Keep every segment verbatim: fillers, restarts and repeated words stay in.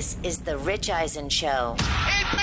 This is The Rich Eisen Show. It's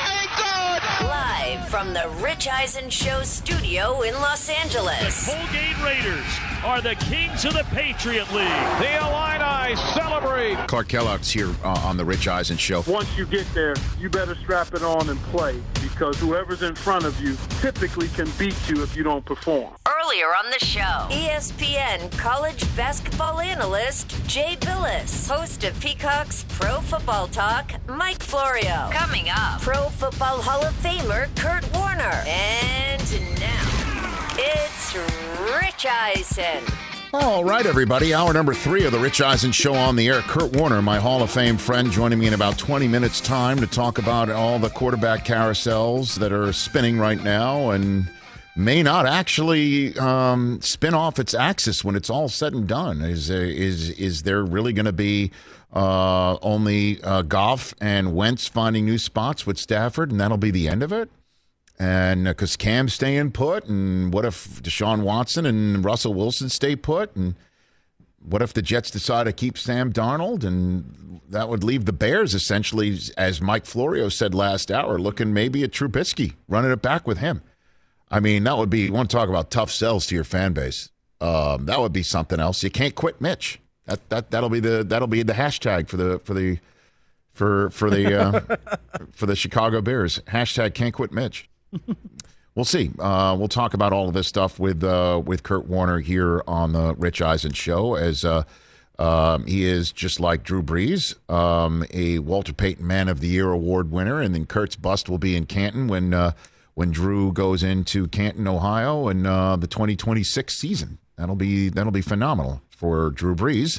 good! Live from The Rich Eisen Show studio in Los Angeles. The Colgate Raiders are the kings of the Patriot League. The Illini celebrate. Clark Kellogg's here uh, on The Rich Eisen Show. Once you get there, you better strap it on and play, because whoever's in front of you typically can beat you if you don't perform. Earlier on the show, E S P N college basketball analyst Jay Billis, host of Peacock's Pro Football Talk, Mike Florio. Coming up, Pro Football Hall of Famer Kurt Warner. And now, it's Rich Eisen. All right, everybody. Hour number three of The Rich Eisen Show on the air. Kurt Warner, my Hall of Fame friend, joining me in about twenty minutes' time to talk about all the quarterback carousels that are spinning right now and may not actually um, spin off its axis when it's all said and done. Is uh, is is there really going to be uh, only uh, Goff and Wentz finding new spots with Stafford, and that'll be the end of it? And because uh, Cam's staying put, and what if Deshaun Watson and Russell Wilson stay put, and what if the Jets decide to keep Sam Darnold, and that would leave the Bears essentially, as Mike Florio said last hour, looking maybe at Trubisky, running it back with him. I mean, that would be, you want to talk about tough sells to your fan base. Um, that would be something else. You can't quit Mitch. That that that'll be the that'll be the hashtag for the for the for for the uh, for the Chicago Bears. Hashtag can't quit Mitch. We'll see. Uh, we'll talk about all of this stuff with uh, with Kurt Warner here on the Rich Eisen Show, as uh, um, he is, just like Drew Brees, um, a Walter Payton Man of the Year award winner, and then Kurt's bust will be in Canton when uh, when Drew goes into Canton, Ohio, in uh, the twenty twenty-six season. That'll be that'll be phenomenal for Drew Brees.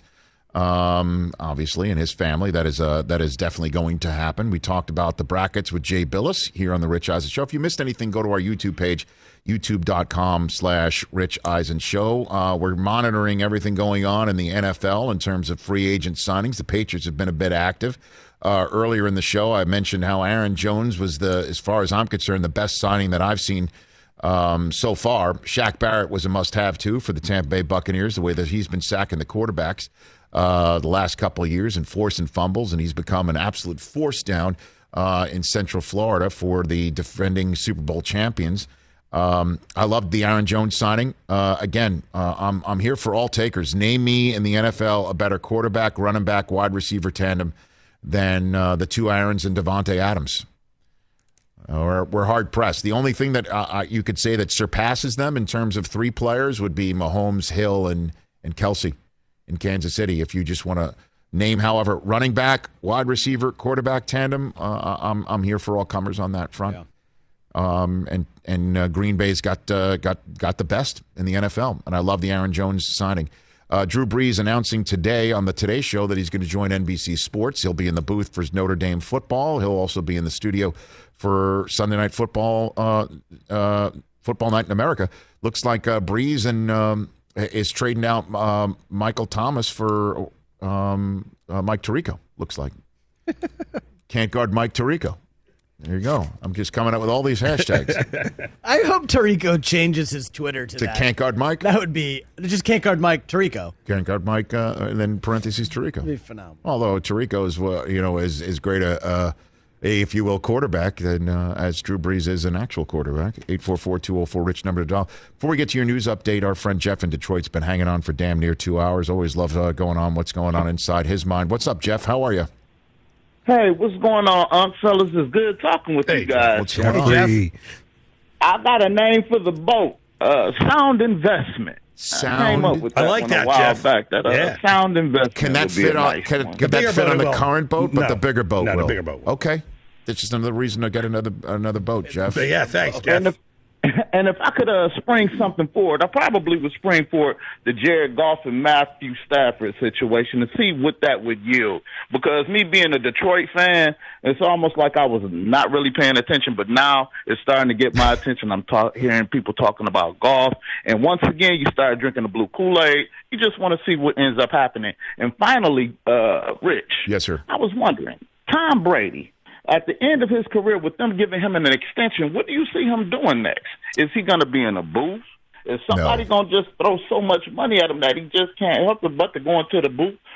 Um, obviously, and his family, that is uh, that is definitely going to happen. We talked about the brackets with Jay Billis here on the Rich Eisen Show. If you missed anything, go to our YouTube page, youtube.com slash Rich Eisen Show. Uh, we're monitoring everything going on in the N F L in terms of free agent signings. The Patriots have been a bit active. Uh, earlier in the show, I mentioned how Aaron Jones was, the, as far as I'm concerned, the best signing that I've seen um, so far. Shaq Barrett was a must-have, too, for the Tampa Bay Buccaneers, the way that he's been sacking the quarterbacks Uh, the last couple of years and forcing fumbles, and he's become an absolute force down uh, in Central Florida for the defending Super Bowl champions. Um, I loved the Aaron Jones signing. Uh, again, uh, I'm I'm here for all takers. Name me in the N F L a better quarterback, running back, wide receiver tandem than uh, the two Aarons and Devontae Adams. Uh, we're, we're hard pressed. The only thing that uh, you could say that surpasses them in terms of three players would be Mahomes, Hill, and and Kelsey in Kansas City. If you just want to name, however, running back, wide receiver, quarterback tandem, uh, I'm I'm here for all comers on that front. Yeah. Um, and and uh, Green Bay's got uh, got got the best in the N F L, and I love the Aaron Jones signing. Uh, Drew Brees announcing today on the Today Show that he's going to join N B C Sports. He'll be in the booth for Notre Dame football. He'll also be in the studio for Sunday Night Football, uh, uh, Football Night in America. Looks like uh, Brees and um, is trading out um, Michael Thomas for um, uh, Mike Tirico, looks like. Can't guard Mike Tirico. There you go. I'm just coming up with all these hashtags. I hope Tirico changes his Twitter to, to that. Can't guard Mike? That would be, just can't guard Mike Tirico. Can't guard Mike, uh, and then parentheses Tirico. That'd be phenomenal. Although Tirico is, uh, you know, is, is great a, uh, a, if you will, quarterback than uh, as Drew Brees is an actual quarterback. eight four four, two oh four, RICH number to dial. Before we get to your news update, our friend Jeff in Detroit's been hanging on for damn near two hours. Always love uh, going on what's going on inside his mind. What's up, Jeff? How are you? Hey, what's going on, Unc? Fellas, it's good talking with hey, you guys. What's going on, Jeff? I got a name for the boat. Uh, Sound Investment. Sound. I came up with that I like one that, a while Jeff. back. That uh, Yeah. Sound Investment. Can that would be fit a on? nice Can, one. can The that bigger fit on boat the will. current boat? But No. the bigger boat No, the will. bigger boat will. Okay, that's just another reason to get another another boat, Jeff. But yeah, thanks, Jeff. And if, and if I could uh, spring something forward, I probably would spring forward the Jared Goff and Matthew Stafford situation to see what that would yield. Because me being a Detroit fan, it's almost like I was not really paying attention, but now it's starting to get my attention. I'm ta- hearing people talking about golf. And once again, you start drinking the blue Kool-Aid. You just want to see what ends up happening. And finally, uh, Rich. Yes, sir. I was wondering, Tom Brady, at the end of his career, with them giving him an extension, what do you see him doing next? Is he going to be in a booth? Is somebody No. going to just throw so much money at him that he just can't help it but to go into the booth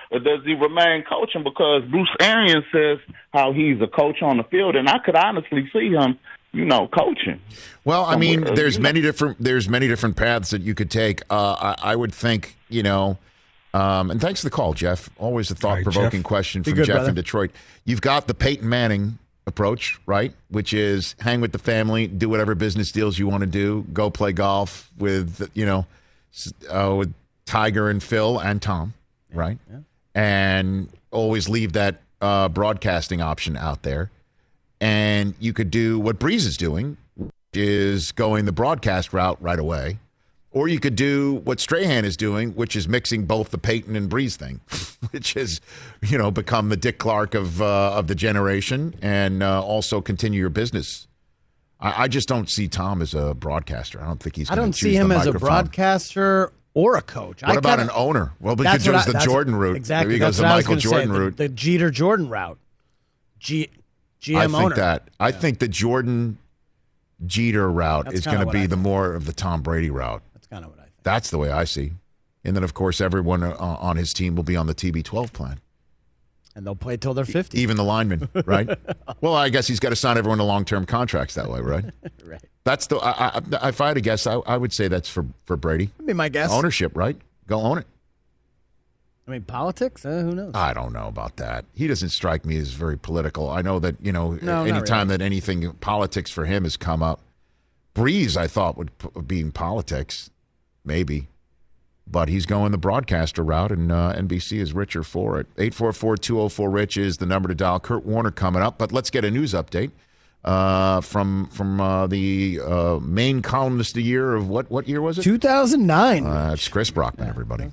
or does he remain coaching? Because Bruce Arians says how he's a coach on the field, and I could honestly see him, you know, coaching. Well, I mean, Somewhere, there's you many know. different there's many different paths that you could take. Uh, I, I would think, you know, um, and thanks for the call, Jeff. Always a thought-provoking Jeff. question Be from good, Jeff brother. in Detroit. You've got the Peyton Manning approach, right? Which is hang with the family, do whatever business deals you want to do, go play golf with, you know, s- uh, with Tiger and Phil and Tom, right? yeah. And always leave that uh, broadcasting option out there. And you could do what Breeze is doing, which is going the broadcast route right away. Or you could do what Strahan is doing, which is mixing both the Peyton and Breeze thing, which has, you know, become the Dick Clark of uh, of the generation, and uh, also continue your business. I, I just don't see Tom as a broadcaster. I don't think he's I going don't to see choose him the as a microphone. broadcaster or a coach. What I about kinda- an owner? Well, That's because what I- there's the that's- Jordan route. Exactly. Maybe he goes That's the what I was Michael gonna Jordan say, the- route. The, Jeter Jordan route. G, G M I think owner. that. I think the Jordan Jeter route That's is kinda going to what be I the think. more of the Tom Brady route. That's kind of what I think. That's the way I see. And then, of course, everyone uh, on his team will be on the T B twelve plan. And they'll play till they're fifty. Even the linemen, right? Well, I guess he's got to sign everyone to long-term contracts that way, right? Right. That's the. I, I, if I had to guess, I, I would say that's for, for Brady. That'd be my guess. Ownership, right? Go own it. I mean, politics? Uh, who knows? I don't know about that. He doesn't strike me as very political. I know that, you know, No, not anytime really. that anything politics for him has come up, Breeze, I thought, would p- be in politics, maybe. But he's going the broadcaster route, and uh, N B C is richer for it. eight four four, two oh four, RICH is the number to dial. Kurt Warner coming up. But let's get a news update uh, from from uh, the uh, main columnist of the year of what, what year was it? two thousand nine. Uh, it's Chris Brockman, everybody.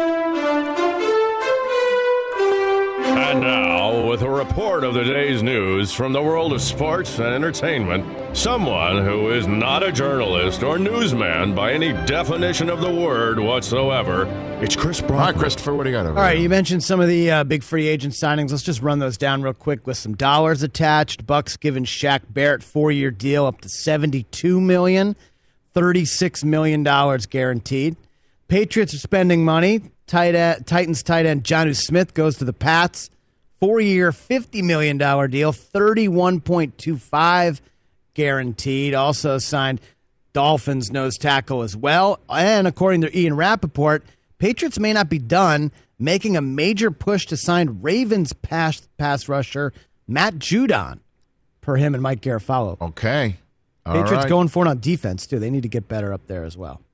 And now, with a report of the day's news from the world of sports and entertainment, someone who is not a journalist or newsman by any definition of the word whatsoever, it's Chris All Brockman. right, Christopher, what do you got over All right, there? you mentioned some of the uh, big free agent signings. Let's just run those down real quick with some dollars attached. Bucks giving Shaq Barrett four-year deal up to seventy-two million dollars, thirty-six million dollars guaranteed. Patriots are spending money. Tight end, Titans tight end Jonnu Smith goes to the Pats. Four-year, fifty million dollars deal, thirty-one point two five guaranteed. Also signed Dolphins nose tackle as well. And according to Ian Rappaport, Patriots may not be done making a major push to sign Ravens pass, pass rusher Matt Judon, per him and Mike Garafolo. Okay. All Patriots right. going for it on defense, too. They need to get better up there as well.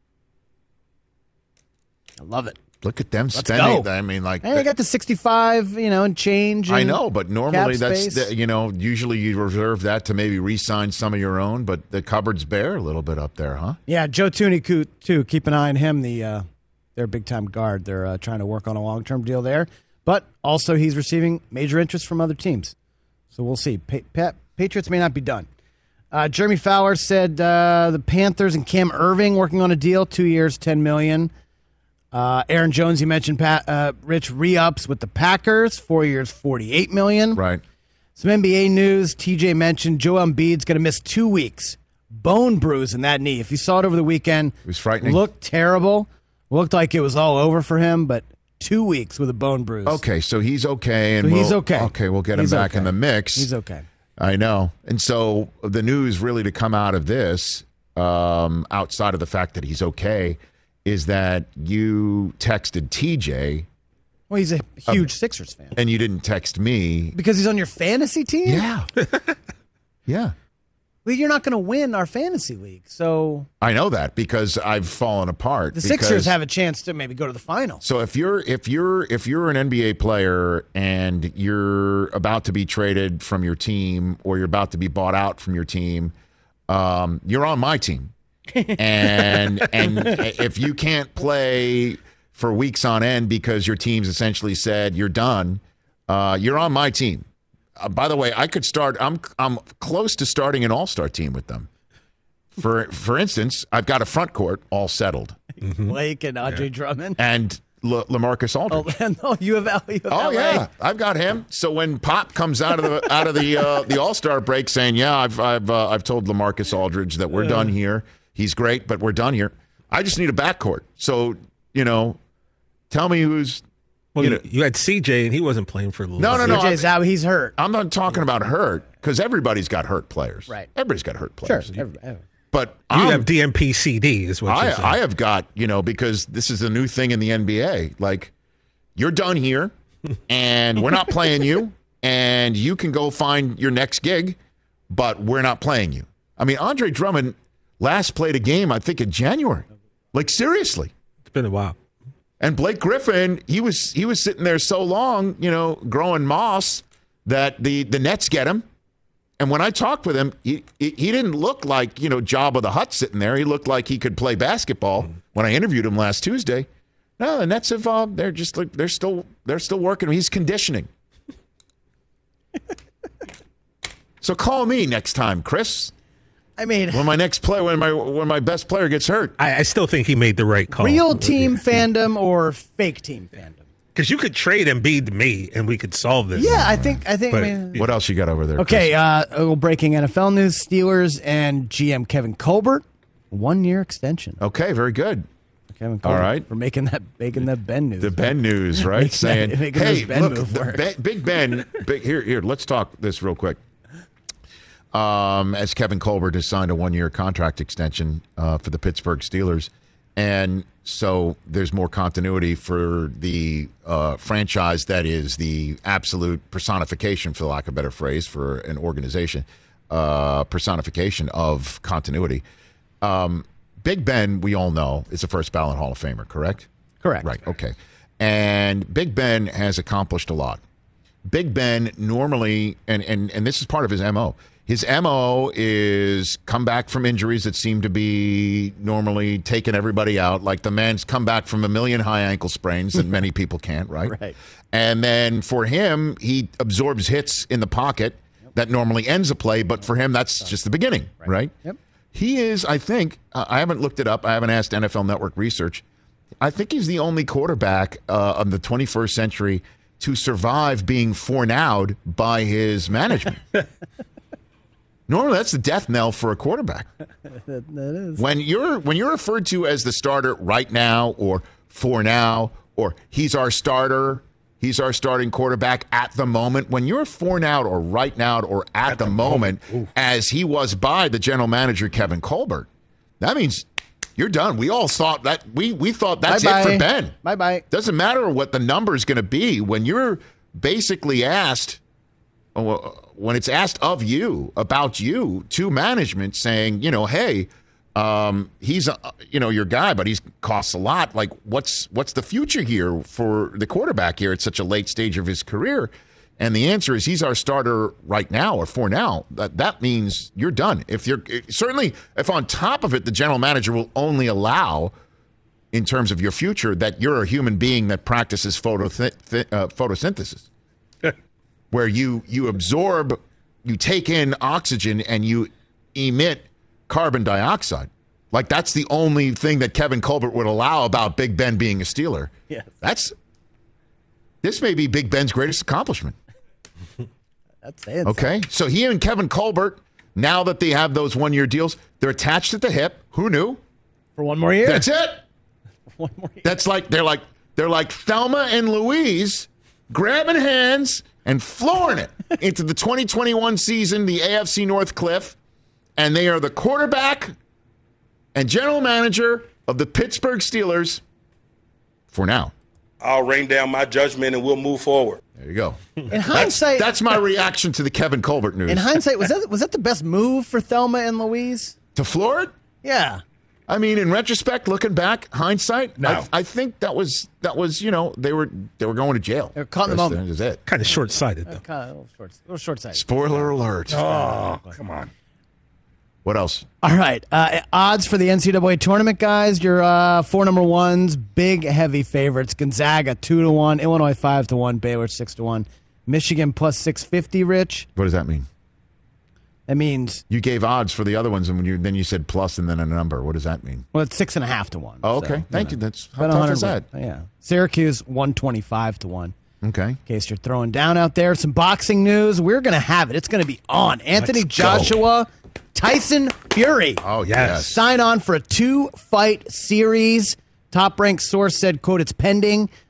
I love it. Look at them Let's spending. go. I mean, like And they got the sixty-five, you know, and change. I and know, but normally cap that's space. the, you know usually you reserve that to maybe re-sign some of your own, but the cupboard's bare a little bit up there, huh? Yeah, Joe Tooney, coo- too. Keep an eye on him. The uh, their big-time guard. They're uh, trying to work on a long-term deal there. But also he's receiving major interest from other teams. So we'll see. Pa- Pa- Patriots may not be done. Uh, Jeremy Fowler said uh, the Panthers and Cam Irving working on a deal, two years, ten million dollars. Uh, Aaron Jones, you mentioned, Pat, uh, Rich re-ups with the Packers, four years, forty-eight million dollars. Right. Some N B A news. T J mentioned Joel Embiid's going to miss two weeks. Bone bruise in that knee. If you saw it over the weekend, It was frightening. Looked terrible. Looked like it was all over for him, but two weeks with a bone bruise. Okay, so he's okay, and So he's we'll- okay. Okay, we'll get He's him back okay. in the mix. He's okay. I know, and so the news really to come out of this, um, outside of the fact that he's okay, is that you texted T J Well, he's a huge Sixers fan. and you didn't text me. Because he's on your fantasy team? Yeah, yeah. Well, you're not going to win our fantasy league. So I know that because I've fallen apart. the because- Sixers have a chance to maybe go to the final. So if you're if you're if you're an N B A player and you're about to be traded from your team or you're about to be bought out from your team, um, you're on my team, and and if you can't play for weeks on end because your team's essentially said you're done, uh, you're on my team. Uh, by the way, I could start. I'm I'm close to starting an all-star team with them. For for instance, I've got a front court all settled, Blake and Andre Drummond. and La- LaMarcus Aldridge. Oh, no, you have, L- you have Oh L A. yeah, I've got him. So when Pop comes out of the out of the uh, the All Star break saying, "Yeah, I've I've uh, I've told LaMarcus Aldridge that we're done here. He's great, but we're done here. I just need a backcourt. So you know, tell me who's Well, you you, know, you had C J, and he wasn't playing for a little No, bit. no, no. C J's out. He's hurt. I'm not talking about hurt because everybody's got hurt players. Right. Everybody's got hurt Sure. players. Every- every- But You I'm- have D M P C D, is what I, you're saying. I have got, you know, because this is a new thing in the N B A. Like, you're done here, and we're not playing you, and you can go find your next gig, but we're not playing you. I mean, Andre Drummond last played a game, I think, in January. Like, seriously. It's been a while. And Blake Griffin, he was he was sitting there so long, you know, growing moss that the, the Nets get him. And when I talked with him, he, he he didn't look like, you know, Jabba the Hutt sitting there. He looked like he could play basketball. Mm-hmm. When I interviewed him last Tuesday, no, the Nets have uh, they're just like they're still they're still working. He's conditioning. So call me next time, Chris. I mean, when my next play, when my when my best player gets hurt, I, I still think he made the right call. real team fandom or fake team fandom? Because you could trade Embiid to me, and we could solve this. Yeah, I think. I think. But- I mean, what else you got over there? okay, uh, a little breaking N F L news: Steelers and G M Kevin Colbert, one year extension. Okay, very good. Kevin Colbert, All right. for making that making that Ben news. The Ben news, right? Making Saying, that- making hey, those Ben look, move the work. Ben, Big Ben, big, here, here, let's talk this real quick. Um, as Kevin Colbert has signed a one-year contract extension uh, for the Pittsburgh Steelers, and so there's more continuity for the uh, franchise that is the absolute personification, for lack of a better phrase, for an organization, uh, personification of continuity. Um, Big Ben, we all know, is a first ballot Hall of Famer, correct? Correct. Right, okay. And Big Ben has accomplished a lot. Big Ben normally, and, and, and this is part of his M O, his M O is come back from injuries that seem to be normally taking everybody out. Like the man's come back from a million high ankle sprains that many people can't, right? Right. And then for him, he absorbs hits in the pocket that normally ends a play, but for him, that's just the beginning, right? right? Yep. He is, I think, uh, I haven't looked it up. I haven't asked N F L Network Research. I think he's the only quarterback uh, of the twenty-first century to survive being four-nowed by his management. Normally, that's the death knell for a quarterback. that, that is. When you're when you're referred to as the starter right now, or for now, or he's our starter, he's our starting quarterback at the moment. When you're for now, or right now, or at, at the, the moment, moment as he was by the general manager Kevin Colbert, that means you're done. We all thought that we we thought that's Bye-bye. it for Ben. Bye bye. Doesn't matter what the number is going to be when you're basically asked. When it's asked of you, about you, to management saying, you know, hey, um, he's, a, you know, your guy, but he costs a lot. Like, what's what's the future here for the quarterback here at such a late stage of his career? And the answer is he's our starter right now, or for now. That that means you're done. If you're certainly, if on top of it, the general manager will only allow, in terms of your future, that you're a human being that practices phototh- uh, photosynthesis. Where you you absorb, you take in oxygen and you emit carbon dioxide. Like, that's the only thing that Kevin Colbert would allow about Big Ben being a Steeler. Yes. That's this may be Big Ben's greatest accomplishment. That's it. Okay, so he and Kevin Colbert, now that they have those one-year deals, they're attached at the hip. Who knew? For one more year. That's it. one more year. That's like they're like they're like Thelma and Louise, grabbing hands and flooring it into the twenty twenty-one season, the A F C North cliff, and they are the quarterback and general manager of the Pittsburgh Steelers for now. I'll rain down my judgment and we'll move forward. There you go. In hindsight, that's, that's my reaction to the Kevin Colbert news. In hindsight, was that was that the best move for Thelma and Louise? To floor it? Yeah. I mean, in retrospect, looking back, hindsight, no. I, I think that was that was you know they were they were going to jail. They were caught in the moment. That was it. Kind of short-sighted, though. Uh, kind of a little short, a little short-sighted. Spoiler alert. Oh, come on. What else? All right. Uh, odds for the N C double A tournament, guys. Your uh, four number ones, big, heavy favorites. Gonzaga, two to one. Illinois, five to one. Baylor, six to one. Michigan, plus six fifty, Rich. What does that mean? That means... You gave odds for the other ones, and when you, then you said plus and then a number. What does that mean? Well, it's six and a half to one. Oh, okay. So, Thank you. you. Know. That's how About tough is that? Yeah. Syracuse, one twenty-five to one. Okay. In case you're throwing down out there. Some boxing news. We're going to have it. It's going to be on. Anthony Let's Joshua, go. Tyson Fury. Oh, yes. Sign on for a two-fight series. Top-ranked source said, quote, it's pending.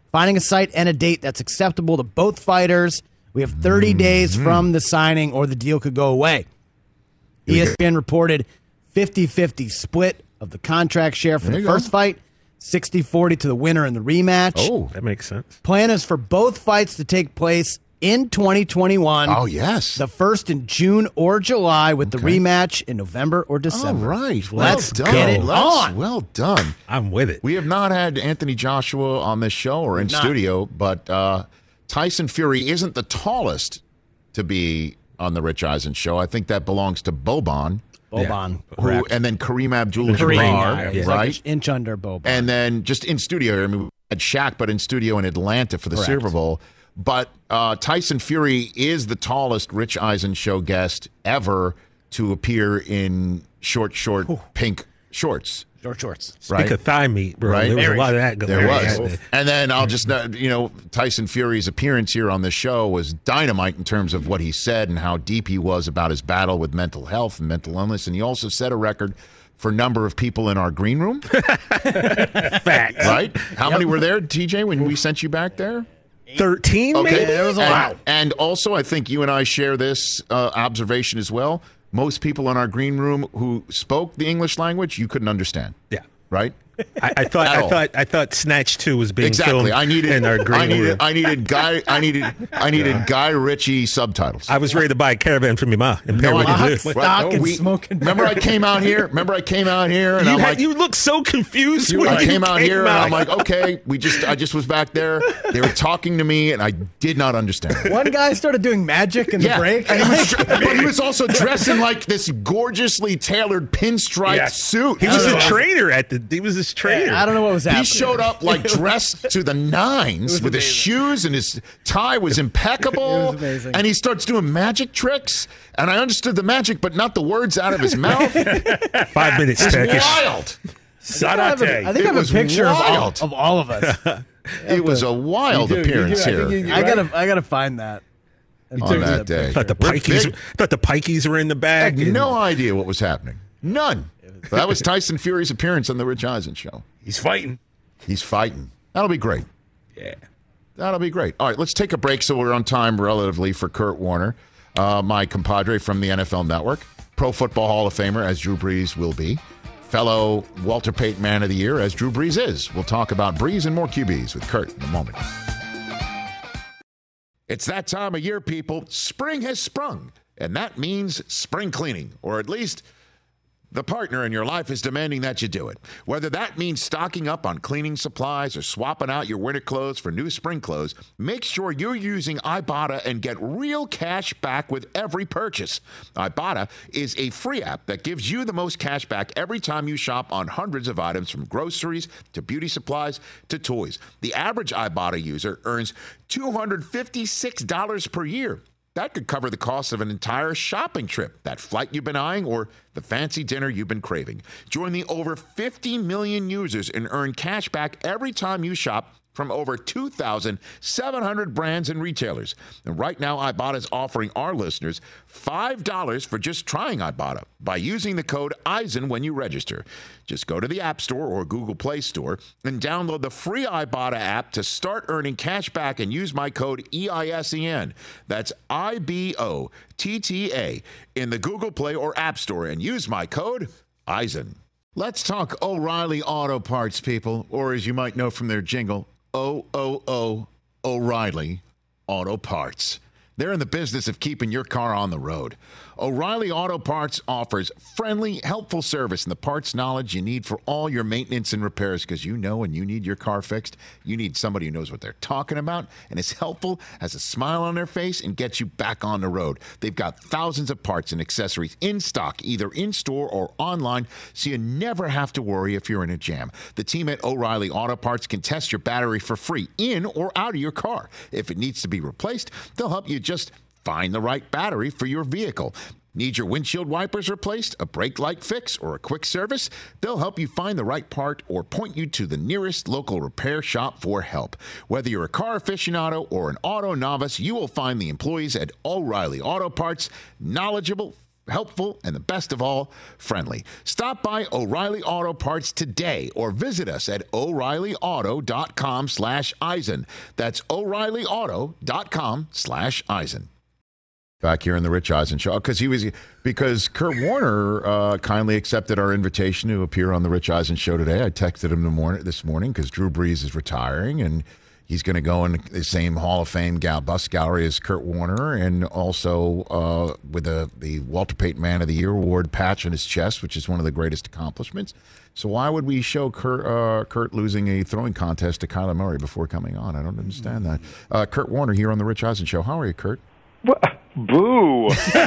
Finding a site and a date that's acceptable to both fighters. We have thirty days from the signing or the deal could go away. E S P N reported fifty-fifty split of the contract share for the first fight, sixty forty to the winner in the rematch. Oh, that makes sense. Plan is for both fights to take place in twenty twenty-one. Oh, yes. The first in June or July with Okay. the rematch in November or December. All right. Let's well done. get it Let's- on. Well done. I'm with it. We have not had Anthony Joshua on this show or in Not. studio, but uh, Tyson Fury isn't the tallest to be on the Rich Eisen show. I think that belongs to Boban. Boban. Who, and then Kareem Abdul-Jabbar, Kareem, yeah, right? like an inch under Boban. And then just in studio, I mean, we had Shaq, but in studio in Atlanta for the Correct. Super Bowl. But uh, Tyson Fury is the tallest Rich Eisen show guest ever to appear in short, short pink shorts. Short shorts. Speak Right. of thigh meat, bro. Right. There was There a lot of that going There on. was. And then I'll just, uh, you know, Tyson Fury's appearance here on the show was dynamite in terms of what he said and how deep he was about his battle with mental health and mental illness. And he also set a record for number of people in our green room. Facts. Right? How many were there, T J, when we sent you back there? thirteen, Okay. maybe? there was a and, lot. and also, I think you and I share this uh, observation as well. Most people in our green room who spoke the English language, you couldn't understand. Yeah. Right? I, I thought At I all. thought I thought Snatch Two was being Exactly. filmed I needed. in our green I needed. room. I needed Guy. I needed. I needed Guy Ritchie subtitles. I was ready to buy a caravan from your ma and pair No, with I you. didn't. Stock No, and we- smoking Remember, I came out here. Remember, I came out here, and You, I'm had, like, you look so confused when I you came out here, and out. I'm like, okay, we just. I just was back there. They were talking to me, and I did not understand. One guy started doing magic in the break. And he was, but he was also dressed in like this gorgeously tailored pinstripe Yeah. suit. He was I a don't know. trainer at the. He was his trainer. I don't know what was happening. He showed up like dressed to the nines with his shoes, and his tie was impeccable. It was amazing. And he starts doing magic tricks, and I understood the magic, but not the words out of his mouth. It's Five minutes Turkish. wild. I have a, I think It I have a was picture of all, wild. of all of us. It was a wild appearance here I gotta, I gotta find that. And on send that you day. Thought the We're pikeys. big. Thought the pikeys were in the I bag. had and- no idea what was happening. None. But that was Tyson Fury's appearance on the Rich Eisen show. He's fighting. He's fighting. That'll be great. Yeah. That'll be great. All right, let's take a break so we're on time relatively for Kurt Warner, uh, my compadre from the N F L Network, Pro Football Hall of Famer, as Drew Brees will be, fellow Walter Payton Man of the Year, as Drew Brees is. We'll talk about Brees and more Q Bs with Kurt in a moment. It's that time of year, people. Spring has sprung, and that means spring cleaning, or at least the partner in your life is demanding that you do it. Whether that means stocking up on cleaning supplies or swapping out your winter clothes for new spring clothes, make sure you're using Ibotta and get real cash back with every purchase. Ibotta is a free app that gives you the most cash back every time you shop on hundreds of items, from groceries to beauty supplies to toys. The average Ibotta user earns two hundred fifty-six dollars per year. That could cover the cost of an entire shopping trip, that flight you've been eyeing, or the fancy dinner you've been craving. Join the over fifty million users and earn cash back every time you shop from over two thousand seven hundred brands and retailers. And right now, Ibotta is offering our listeners five dollars for just trying Ibotta by using the code Eisen when you register. Just go to the App Store or Google Play Store and download the free Ibotta app to start earning cash back and use my code E I S E N. That's I B O T T A in the Google Play or App Store and use my code Eisen. Let's talk O'Reilly Auto Parts, people, or as you might know from their jingle, O O O O'Reilly Auto Parts. They're in the business of keeping your car on the road. O'Reilly Auto Parts offers friendly, helpful service and the parts knowledge you need for all your maintenance and repairs, because you know when you need your car fixed, you need somebody who knows what they're talking about and is helpful, has a smile on their face, and gets you back on the road. They've got thousands of parts and accessories in stock, either in-store or online, so you never have to worry if you're in a jam. The team at O'Reilly Auto Parts can test your battery for free in or out of your car. If it needs to be replaced, they'll help you just find the right battery for your vehicle. Need your windshield wipers replaced, a brake light fix, or a quick service? They'll help you find the right part or point you to the nearest local repair shop for help. Whether you're a car aficionado or an auto novice, you will find the employees at O'Reilly Auto Parts knowledgeable helpful, and the best of all, friendly. Stop by O'Reilly Auto Parts today or visit us at o'reilly auto dot com slash Eisen. That's o'reilly auto dot com slash Eisen. Back here in the Rich Eisen Show, because he was because Kurt Warner uh, kindly accepted our invitation to appear on the Rich Eisen Show today. I texted him the morning, this morning because Drew Brees is retiring, and he's going to go in the same Hall of Fame gal- bus gallery as Kurt Warner, and also uh, with the, the Walter Payton Man of the Year award patch on his chest, which is one of the greatest accomplishments. So why would we show Kurt, uh, Kurt losing a throwing contest to Kyler Murray before coming on? I don't understand that. Uh, Kurt Warner here on the Rich Eisen Show. How are you, Kurt? What? Boo!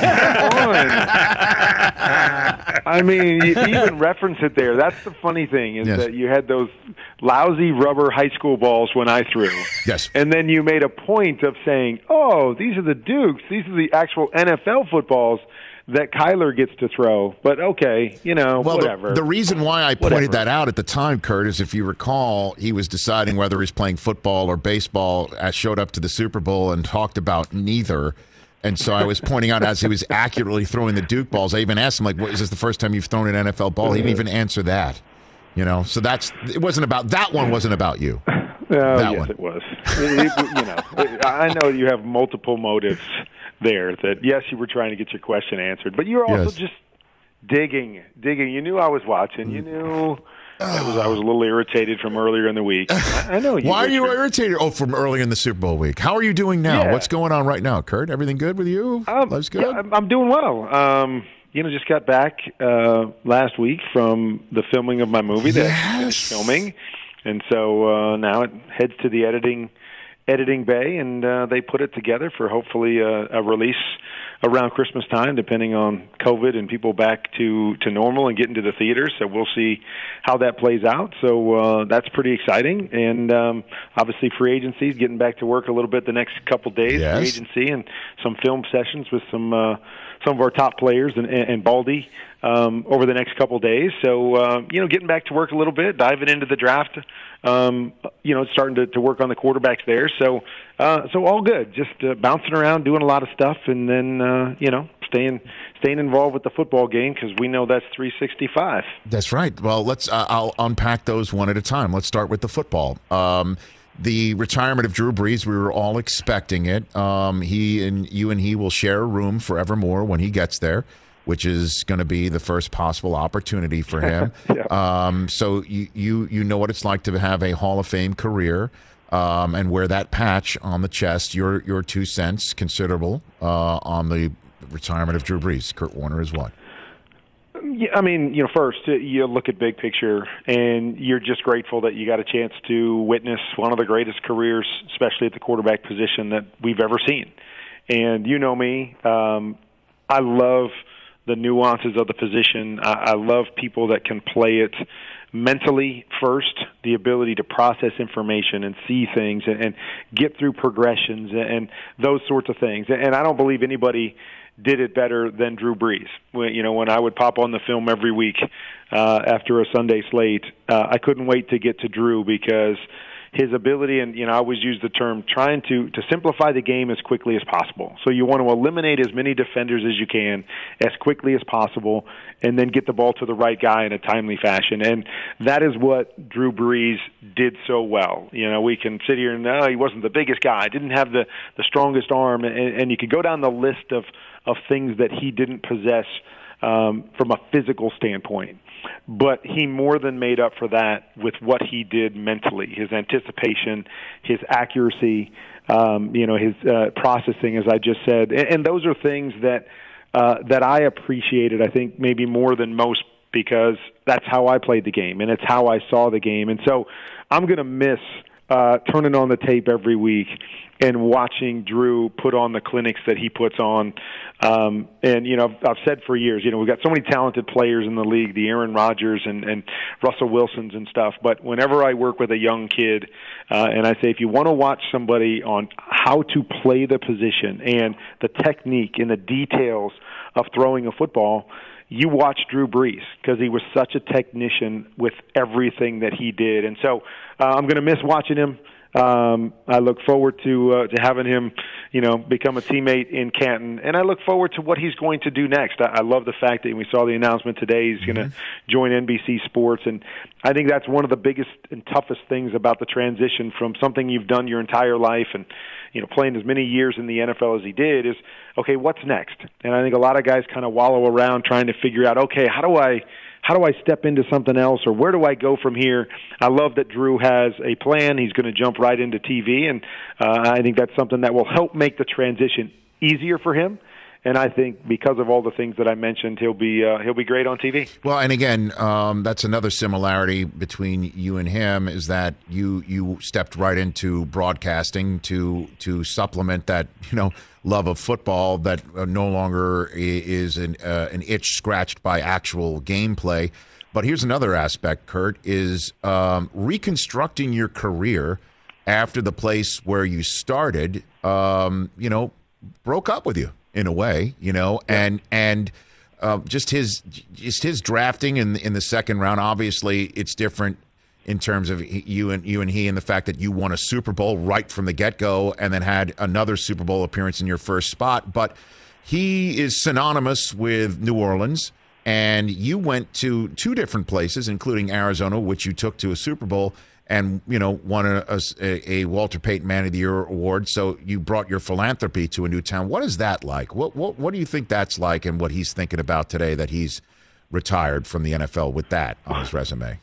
I mean, you even reference it there. That's the funny thing is yes. that you had those lousy rubber high school balls when I threw. Yes. And then you made a point of saying, oh, these are the Dukes. These are the actual N F L footballs that Kyler gets to throw. But okay, you know, well, whatever. The, the reason why I pointed whatever. that out at the time, Kurt, is if you recall, he was deciding whether he's playing football or baseball, uh, showed up to the Super Bowl and talked about neither. And so I was pointing out as he was accurately throwing the Duke balls, I even asked him, like, what, is this the first time you've thrown an N F L ball? He didn't even answer that. You know, so that's, it wasn't about, that one wasn't about you. Oh, that yes, one. it was. It, it, you know, I know you have multiple motives there that, yes, you were trying to get your question answered, but you were also Yes. just digging, digging. You knew I was watching. You knew I was, I was a little irritated from earlier in the week. I, I know you. Why are you Richard. irritated? Oh, from earlier in the Super Bowl week. How are you doing now? Yeah. What's going on right now, Kurt? Everything good with you? Um, Life's good? Yeah, I'm, I'm doing well. Um, you know, just got back uh, last week from the filming of my movie that Yes. I finished filming, and so uh, now it heads to the editing editing bay, and uh, they put it together for hopefully a, a release around Christmas time, depending on COVID and people back to, to normal and getting to the theaters. So we'll see how that plays out. So uh, that's pretty exciting. And um, obviously free agency is getting back to work a little bit the next couple days. Yes. Free agency and some film sessions with some uh, some of our top players and, and Baldy um, over the next couple days. So, uh, you know, getting back to work a little bit, diving into the draft, um, you know, starting to, to work on the quarterbacks there. So, uh, so all good. Just uh, bouncing around, doing a lot of stuff, and then, uh, you know, staying staying involved with the football game because we know that's three sixty-five. That's right. Well, let's. Uh, I'll unpack those one at a time. Let's start with the football. Um, the retirement of Drew Brees, we were all expecting it. Um, he and you and he will share a room forevermore when he gets there, which is going to be the first possible opportunity for him. Yeah. um, so you, you you know what it's like to have a Hall of Fame career. Um, and wear that patch on the chest. Your your two cents, considerable, uh, on the retirement of Drew Brees. Kurt Warner is what? Yeah, I mean, you know, first you look at big picture, and you're just grateful that you got a chance to witness one of the greatest careers, especially at the quarterback position, that we've ever seen. And you know me, um, I love the nuances of the position. I, I love people that can play it mentally first, the ability to process information and see things and, and get through progressions and, and those sorts of things. And I don't believe anybody did it better than Drew Brees. When, you know, when I would pop on the film every week uh, after a Sunday slate, uh, I couldn't wait to get to Drew because his ability, and you know, I always use the term trying to to simplify the game as quickly as possible. So you want to eliminate as many defenders as you can as quickly as possible, and then get the ball to the right guy in a timely fashion. And that is what Drew Brees did so well. You know, we can sit here and no, he wasn't the biggest guy, didn't have the the strongest arm, and, and you could go down the list of of things that he didn't possess um, from a physical standpoint. But he more than made up for that with what he did mentally, his anticipation, his accuracy, um, you know, his uh, processing, as I just said. And, and those are things that uh, that I appreciated, I think, maybe more than most because that's how I played the game and it's how I saw the game. And so I'm going to miss uh, turning on the tape every week and watching Drew put on the clinics that he puts on. Um, and, you know, I've, I've said for years, you know, we've got so many talented players in the league, the Aaron Rodgers and, and Russell Wilsons and stuff. But whenever I work with a young kid, uh, and I say, if you want to watch somebody on how to play the position and the technique and the details of throwing a football, you watch Drew Brees because he was such a technician with everything that he did. And so uh, I'm going to miss watching him. Um, I look forward to uh, to having him, you know, become a teammate in Canton, and I look forward to what he's going to do next. I, I love the fact that we saw the announcement today he's going to mm-hmm. join N B C Sports, and I think that's one of the biggest and toughest things about the transition from something you've done your entire life and, you know, playing as many years in the N F L as he did is, okay, what's next? And I think a lot of guys kind of wallow around trying to figure out, okay, how do I how do I step into something else, or where do I go from here? I love that Drew has a plan. He's going to jump right into T V, and uh, I think that's something that will help make the transition easier for him. And I think because of all the things that I mentioned, he'll be uh, he'll be great on T V. Well, and again, um, that's another similarity between you and him is that you you stepped right into broadcasting to to supplement that, you know, love of football that uh, no longer is an uh, an itch scratched by actual gameplay. But here's another aspect, Kurt, is um, reconstructing your career after the place where you started, um, you know, broke up with you. In a way, you know, and and uh, just his just his drafting in in the second round. Obviously, it's different in terms of you and you and he, and the fact that you won a Super Bowl right from the get go, and then had another Super Bowl appearance in your first spot. But he is synonymous with New Orleans, and you went to two different places, including Arizona, which you took to a Super Bowl. And, you know, won a, a, a Walter Payton Man of the Year award. So you brought your philanthropy to a new town. What is that like? What what what do you think that's like, and what he's thinking about today that he's retired from the N F L with that on his resume?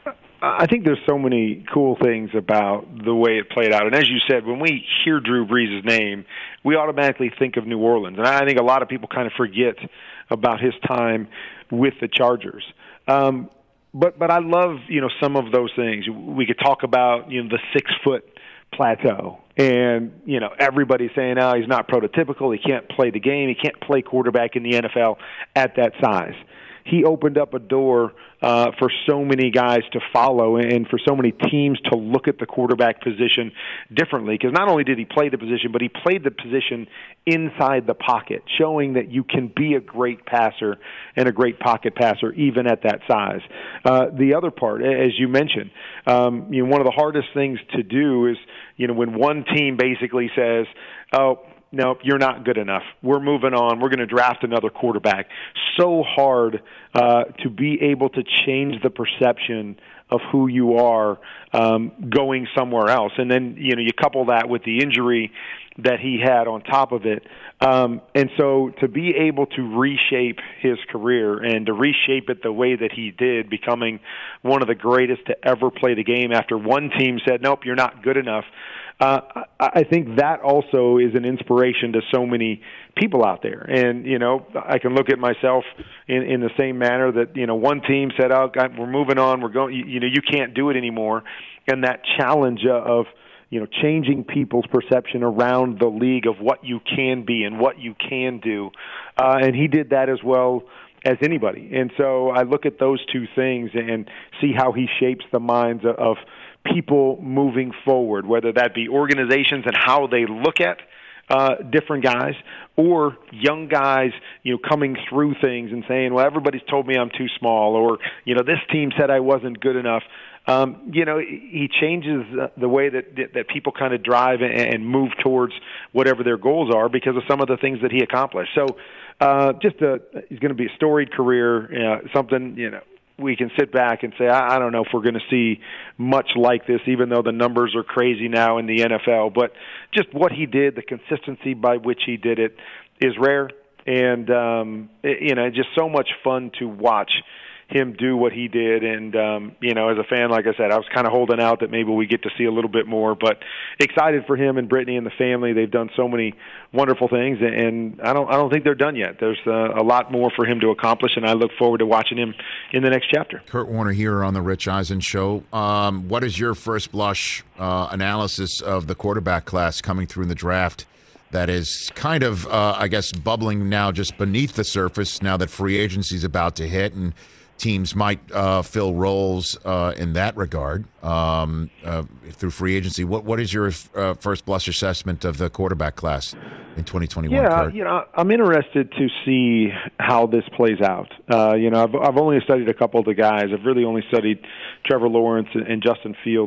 I think there's so many cool things about the way it played out. And as you said, when we hear Drew Brees' name, we automatically think of New Orleans. And I think a lot of people kind of forget about his time with the Chargers. Um But but I love, you know, some of those things. We could talk about, you know, the six-foot plateau. And, you know, everybody's saying, oh, he's not prototypical. He can't play the game. He can't play quarterback in the N F L at that size. He opened up a door uh, for so many guys to follow and for so many teams to look at the quarterback position differently. Because not only did he play the position, but he played the position inside the pocket, showing that you can be a great passer and a great pocket passer even at that size. Uh, the other part, as you mentioned, um, you know, one of the hardest things to do is, you know, when one team basically says, oh, no, you're not good enough. We're moving on. We're going to draft another quarterback. So hard uh, to be able to change the perception of who you are um, going somewhere else. And then, you know, you couple that with the injury that he had on top of it. Um, and so to be able to reshape his career and to reshape it the way that he did, becoming one of the greatest to ever play the game after one team said, nope, you're not good enough. Uh, I think that also is an inspiration to so many people out there. And, you know, I can look at myself in, in the same manner that, you know, one team said, oh, God, we're moving on. We're going, you, you know, you can't do it anymore. And that challenge of, you know, changing people's perception around the league of what you can be and what you can do. Uh, and he did that as well as anybody. And so I look at those two things and see how he shapes the minds of, of people moving forward, whether that be organizations and how they look at uh, different guys, or young guys, you know, coming through things and saying, well, everybody's told me I'm too small, or, you know, this team said I wasn't good enough. Um, you know, he changes the way that that people kind of drive and, and move towards whatever their goals are because of some of the things that he accomplished. So uh, just a, he's going to be a storied career, uh, something, you know, we can sit back and say, I don't know if we're going to see much like this, even though the numbers are crazy now in the N F L. But just what he did, the consistency by which he did it is rare. And, um, it, you know, just so much fun to watch him do what he did. And, um, you know, as a fan, like I said, I was kind of holding out that maybe we get to see a little bit more, but excited for him and Brittany and the family. They've done so many wonderful things, and I don't, I don't think they're done yet. There's uh, a lot more for him to accomplish, and I look forward to watching him in the next chapter. Kurt Warner here on the Rich Eisen Show. Um, what is your first blush uh, analysis of the quarterback class coming through in the draft that is kind of, uh, I guess, bubbling now just beneath the surface now that free agency is about to hit and teams might uh, fill roles uh, in that regard um, uh, through free agency? What What is your uh, first blush assessment of the quarterback class in twenty twenty-one? Yeah, Kurt? you know, I'm interested to see how this plays out. Uh, you know, I've, I've only studied a couple of the guys. I've really only studied Trevor Lawrence and, and Justin Fields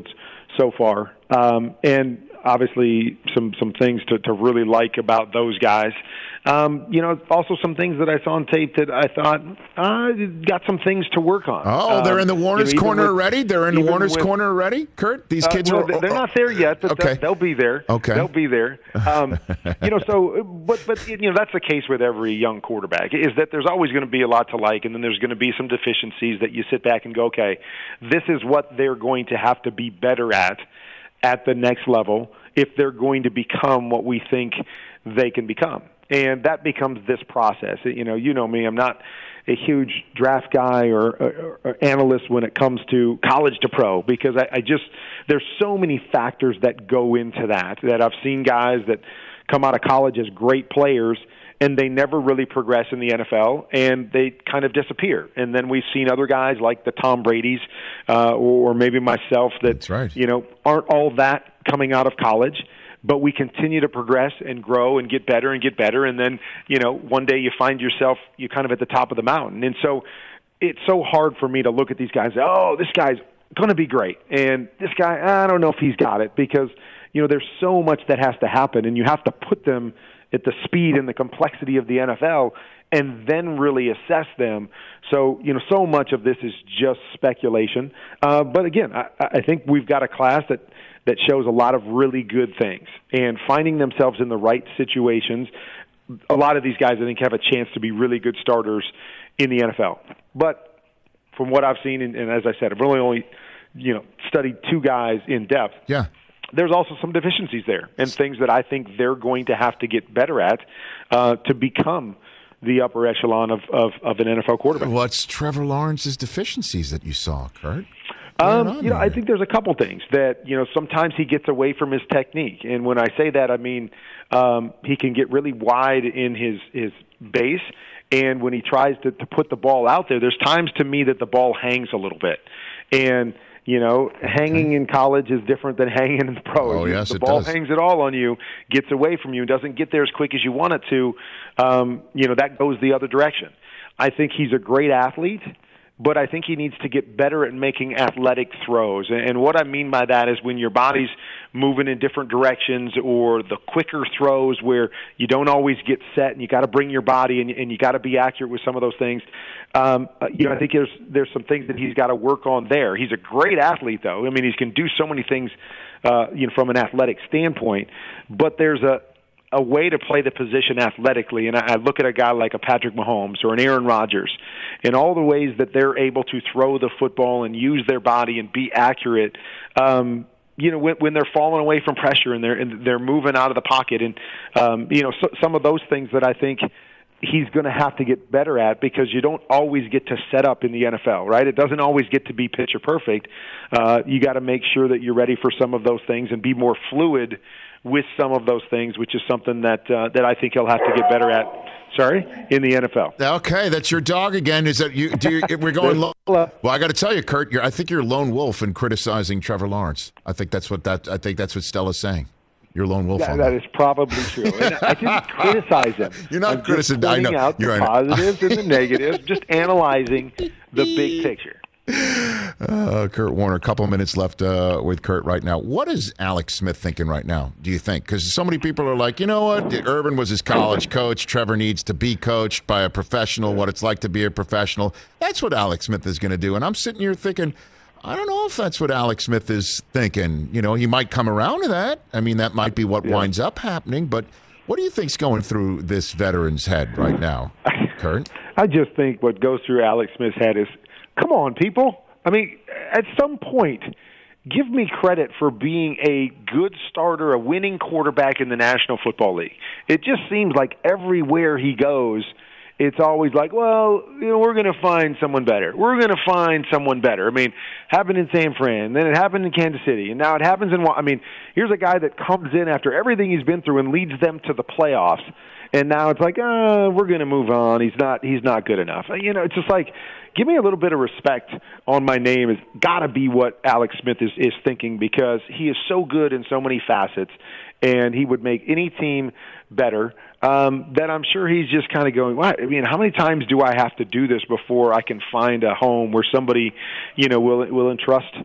so far, um, and obviously some some things to, to really like about those guys. Um, you know, also some things that I saw on tape that I thought uh, got some things to work on. Oh, they're um, in the Warner's you know, corner with, already? They're in the Warner's with, corner already, Kurt? These uh, kids well, are... They're not there yet, but okay. they'll, they'll be there. Okay. They'll be there. Um, you know, so, but, but, you know, that's the case with every young quarterback, is that there's always going to be a lot to like, and then there's going to be some deficiencies that you sit back and go, okay, this is what they're going to have to be better at at the next level if they're going to become what we think they can become. And that becomes this process. You know, you know me, I'm not a huge draft guy or, or, or analyst when it comes to college to pro, because I, I just, there's so many factors that go into that, that I've seen guys that come out of college as great players and they never really progress in the N F L, and they kind of disappear. And then we've seen other guys like the Tom Brady's, uh, or maybe myself that, That's right. you know, aren't all that coming out of college, but we continue to progress and grow and get better and get better. And then, you know, one day you find yourself, you're kind of at the top of the mountain. And so it's so hard for me to look at these guys, oh, this guy's going to be great. And this guy, I don't know if he's got it, because, you know, there's so much that has to happen, and you have to put them at the speed and the complexity of the N F L and then really assess them. So, you know, so much of this is just speculation. Uh, but again, I, I think we've got a class that, that shows a lot of really good things, and finding themselves in the right situations. A lot of these guys, I think, have a chance to be really good starters in the N F L. But from what I've seen, and, and as I said, I've really only, you know, studied two guys in depth. Yeah. There's also some deficiencies there, and things that I think they're going to have to get better at uh, to become the upper echelon of, of, of an N F L quarterback. What's Trevor Lawrence's deficiencies that you saw, Kurt? Um, you know, I think there's a couple things that, you know, sometimes he gets away from his technique. And when I say that, I mean um, he can get really wide in his, his base. And when he tries to, to put the ball out there, there's times to me that the ball hangs a little bit. And, you know, hanging in college is different than hanging in the pros. Oh, yes, the it ball does. hangs it all on you, gets away from you, doesn't get there as quick as you want it to. Um, you know, that goes the other direction. I think he's a great athlete, but I think he needs to get better at making athletic throws. And what I mean by that is when your body's moving in different directions, or the quicker throws where you don't always get set and you got to bring your body and, and you got to be accurate with some of those things. Um, you know, I think there's there's some things that he's got to work on there. He's a great athlete, though. I mean, he can do so many things, uh, you know, from an athletic standpoint. But there's a a way to play the position athletically, and I, I look at a guy like a Patrick Mahomes or an Aaron Rodgers, and all the ways that they're able to throw the football and use their body and be accurate. Um, you know, when, when they're falling away from pressure and they're and they're moving out of the pocket, and um, you know, so, some of those things that I think he's going to have to get better at, because you don't always get to set up in the N F L, right? It doesn't always get to be picture perfect. Uh, you got to make sure that you're ready for some of those things and be more fluid with some of those things, which is something that uh, that I think he'll have to get better at. Sorry, in the N F L. Okay, that's your dog again. Is that you? Do you we're going. Lo- well, I got to tell you, Kurt. You're, I think you're a lone wolf in criticizing Trevor Lawrence. I think that's what that. I think that's what Stella's saying. You're a lone wolf. That, on that that is probably true. And I didn't criticize him. You're not I'm criticizing. just I know. pointing out You're the right. positives and the negatives, just analyzing the big picture. Uh, Kurt Warner, a couple of minutes left uh, with Kurt right now. What is Alex Smith thinking right now, do you think? Because so many people are like, you know what? Urban was his college coach. Trevor needs to be coached by a professional, what it's like to be a professional. That's what Alex Smith is going to do. And I'm sitting here thinking, I don't know if that's what Alex Smith is thinking. You know, he might come around to that. I mean, that might be what yeah. winds up happening. But what do you think's going through this veteran's head right now, Kurt? I just think what goes through Alex Smith's head is, come on, people. I mean, at some point, give me credit for being a good starter, a winning quarterback in the National Football League. It just seems like everywhere he goes, it's always like, well, you know, we're going to find someone better. We're going to find someone better. I mean, happened in San Fran, then it happened in Kansas City, and now it happens in – I mean, here's a guy that comes in after everything he's been through and leads them to the playoffs, and now it's like, uh, we're going to move on. He's not he's not good enough. You know, it's just like, give me a little bit of respect on my name has got to be what Alex Smith is, is thinking, because he is so good in so many facets, and he would make any team better. Um, that I'm sure he's just kind of going, what? I mean, how many times do I have to do this before I can find a home where somebody, you know, will will entrust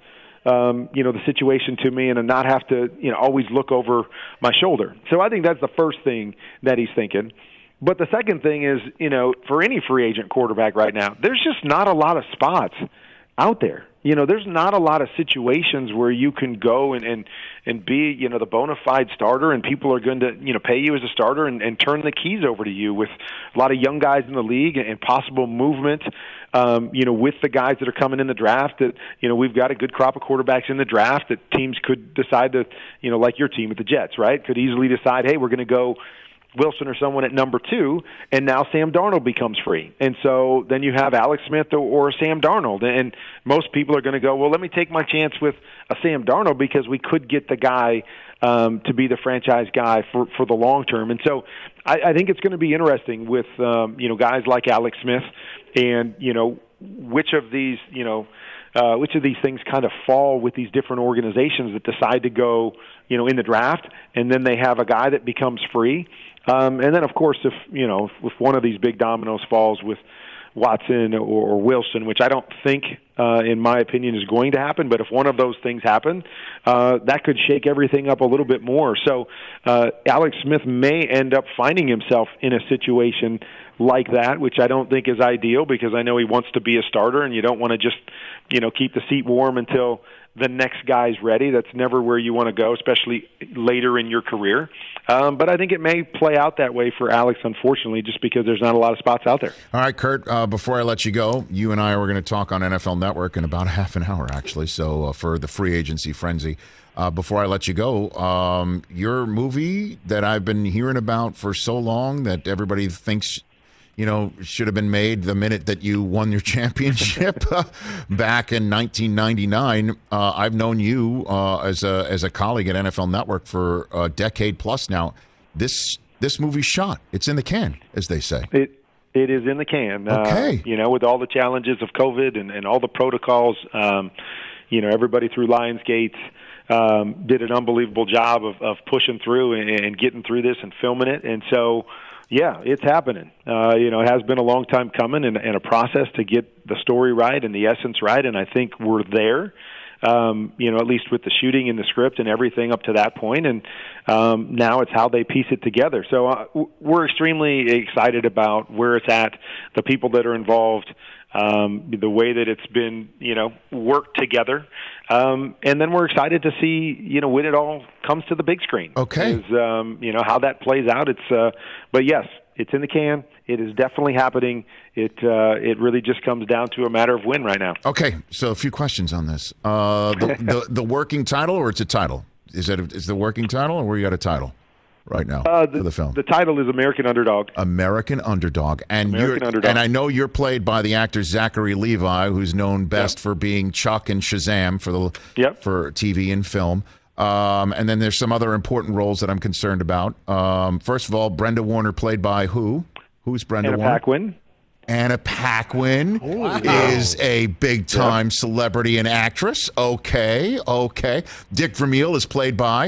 um, you know, the situation to me and not have to, you know, always look over my shoulder. So I think that's the first thing that he's thinking. But the second thing is, you know, for any free agent quarterback right now, there's just not a lot of spots out there. You know, there's not a lot of situations where you can go and, and, and be, you know, the bona fide starter, and people are going to, you know, pay you as a starter and, and turn the keys over to you with a lot of young guys in the league and, and possible movement, um, you know, with the guys that are coming in the draft. That, you know, we've got a good crop of quarterbacks in the draft that teams could decide to, you know, like your team with the Jets, right, could easily decide, hey, we're going to go Wilson or someone at number two, and now Sam Darnold becomes free. And so then you have Alex Smith or, or Sam Darnold. And most people are going to go, well, let me take my chance with a Sam Darnold because we could get the guy um, to be the franchise guy for, for the long term. And so I, I think it's going to be interesting with, um, you know, guys like Alex Smith and, you know, which of these, you know, uh, which of these things kind of fall with these different organizations that decide to go, you know, in the draft, and then they have a guy that becomes free. Um, and then, of course, if you know, if one of these big dominoes falls with Watson or, or Wilson, which I don't think, uh, in my opinion, is going to happen, but if one of those things happen, uh, that could shake everything up a little bit more. So uh, Alex Smith may end up finding himself in a situation like that, which I don't think is ideal because I know he wants to be a starter, and you don't want to just, you know, keep the seat warm until the next guy's ready. That's never where you want to go, especially later in your career. Um, but I think it may play out that way for Alex, unfortunately, just because there's not a lot of spots out there. All right, Kurt, uh, before I let you go, you and I are going to talk on N F L Network in about half an hour, actually, so uh, for the free agency frenzy. Uh, before I let you go, um, your movie that I've been hearing about for so long that everybody thinks, you know, should have been made the minute that you won your championship back in nineteen ninety-nine. Uh, I've known you uh, as a as a colleague at N F L Network for a decade plus now. This this movie's shot. It's in the can, as they say. It it is in the can. Okay. Uh, you know, with all the challenges of COVID and, and all the protocols, um, you know, everybody through Lionsgate um, did an unbelievable job of, of pushing through and, and getting through this and filming it. And so, yeah, it's happening. Uh, you know, it has been a long time coming and, and a process to get the story right and the essence right, and I think we're there, um, you know, at least with the shooting and the script and everything up to that point, and um, now it's how they piece it together. So uh, we're extremely excited about where it's at, the people that are involved, um, the way that it's been, you know, worked together. Um, and then we're excited to see, you know, when it all comes to the big screen. Okay. Is, um, you know, how that plays out. It's, uh, but yes, it's in the can. It is definitely happening. It, uh, it really just comes down to a matter of when right now. Okay. So a few questions on this. Uh, the, the, the working title, or it's a title? Is that a, is the working title, or where you got a title right now uh, the, for the film? The title is American Underdog. American Underdog. And American you're, Underdog. And I know you're played by the actor Zachary Levi, who's known best yep. for being Chuck and Shazam for the yep. for T V and film. Um, and then there's some other important roles that I'm concerned about. Um, first of all, Brenda Warner, played by who? Who's Brenda Anna Warner? Paquin. Anna Paquin Ooh, wow. is a big-time yep. celebrity and actress. Okay, okay. Dick Vermeil is played by?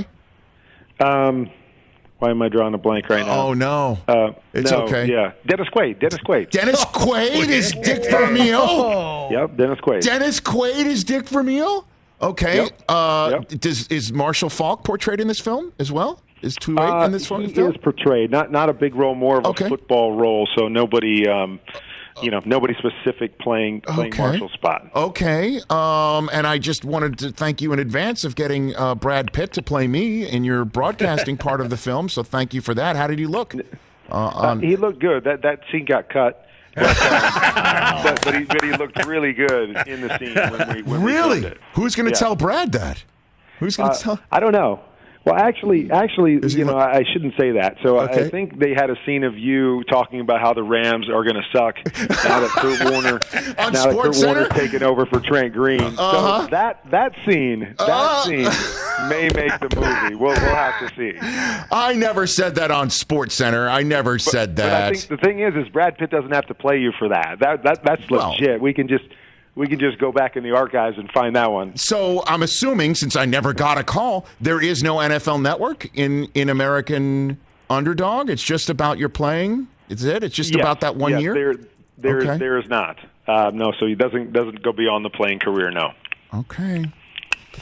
Um, why am I drawing a blank right now? Oh, no. Uh, it's no, okay. Yeah, Dennis Quaid. Dennis Quaid. Dennis Quaid is Dick Vermeil? Yep, Dennis Quaid. Dennis Quaid is Dick Vermeil? Okay. Yep. Uh, yep. Does is Marshall Faulk portrayed in this film as well? Is two eight uh, in this film? He is portrayed. Not not a big role, more of a okay. football role. So nobody, um, you know, nobody specific playing playing okay. Marshall's spot. Okay. Um, and I just wanted to thank you in advance of getting uh, Brad Pitt to play me in your broadcasting part of the film. So thank you for that. How did he look? Uh, on... uh, he looked good. That that scene got cut. But, um, but, but, he, but he looked really good in the scene. When we, when really? We it. Who's going to yeah. tell Brad that? Who's going to uh, tell? I don't know. Well, actually, actually, you know, look... I shouldn't say that. So okay. I think they had a scene of you talking about how the Rams are going to suck now that Kurt Warner, On now that Kurt Center? Warner's taking over for Trent Green. Uh-huh. So that that scene, that uh-huh. scene may make the movie. We'll we'll have to see. I never said that on Sports Center. I never but, said that. But I think the thing is, is Brad Pitt doesn't have to play you for that. That that that's legit. Well, we can just. We can just go back in the archives and find that one. So I'm assuming, since I never got a call, there is no N F L Network in, in American Underdog? It's just about your playing? Is it? It's just yes. about that one yes, year? There, there, okay. is, there is not. Uh, no, so he doesn't doesn't go beyond the playing career, no. Okay.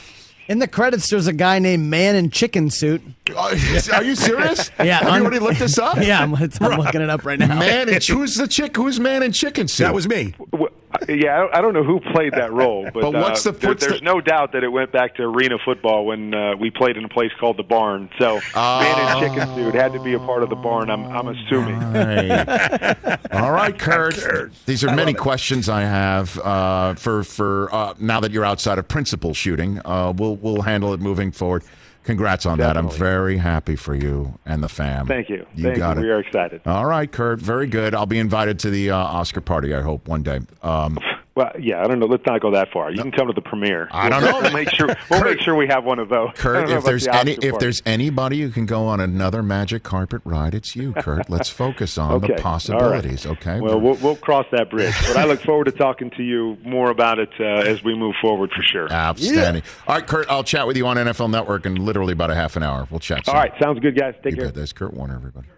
In the credits, there's a guy named Man in Chicken Suit. Are you serious? Yeah. Everybody looked this up? Yeah, I'm, I'm looking it up right now. Man in, who's the chick? Who's Man in Chicken Suit? That was me. Well, Yeah, I don't know who played that role, but, But what's uh, the- there, what's there's the- no doubt that it went back to arena football when uh, we played in a place called the Barn. So, man in chicken suit had to be a part of the Barn. I'm, I'm assuming. Right. All right, Kurt. These are many questions I have uh, for for uh, now that you're outside of principal shooting. Uh, we'll we'll handle it moving forward. Congrats on Definitely. that. I'm very happy for you and the fam. Thank you. You Thank got you. it. We are excited. All right, Kurt. Very good. I'll be invited to the uh, Oscar party, I hope, one day. Um, Well, yeah, I don't know. Let's not go that far. You can come to the premiere. I don't We'll- know. We'll make sure. We'll Kurt- make sure we have one of those. I don't Kurt, know if about there's the any, Oscar if party. there's anybody who can go on another magic carpet ride, it's you, Kurt. Let's focus on Okay. the possibilities. All right. Okay. Well, we'll we'll cross that bridge. But I look forward to talking to you more about it uh, as we move forward for sure. Outstanding. All right, Kurt, I'll chat with you on N F L Network in literally about a half an hour. We'll chat soon. All right, sounds good, guys. Take You care. bet. There's Kurt Warner, everybody.